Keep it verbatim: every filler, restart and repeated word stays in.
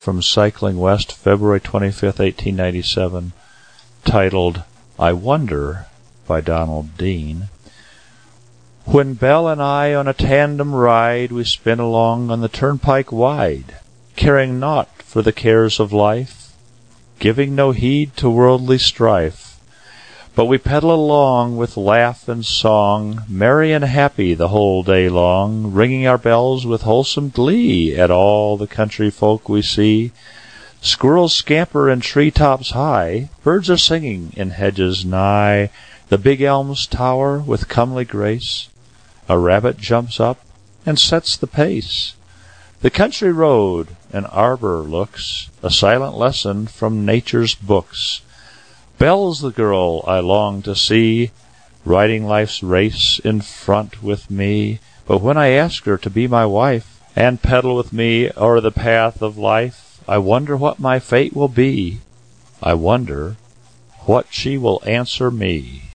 from Cycling West, February twenty-fifth, eighteen ninety-seven, titled I Wonder by Donald Dean. When Belle and I on a tandem ride, we spin along on the turnpike wide, caring naught for the cares of life, giving no heed to worldly strife. But we pedal along with laugh and song, merry and happy the whole day long, ringing our bells with wholesome glee at all the country folk we see. Squirrels scamper in tree-tops high, birds are singing in hedges nigh, the big elms tower with comely grace, a rabbit jumps up and sets the pace. The country road an arbor looks, a silent lesson from nature's books. Belle's the girl I long to see, riding life's race in front with me. But when I ask her to be my wife, and pedal with me o'er the path of life, I wonder what my fate will be. I wonder what she will answer me.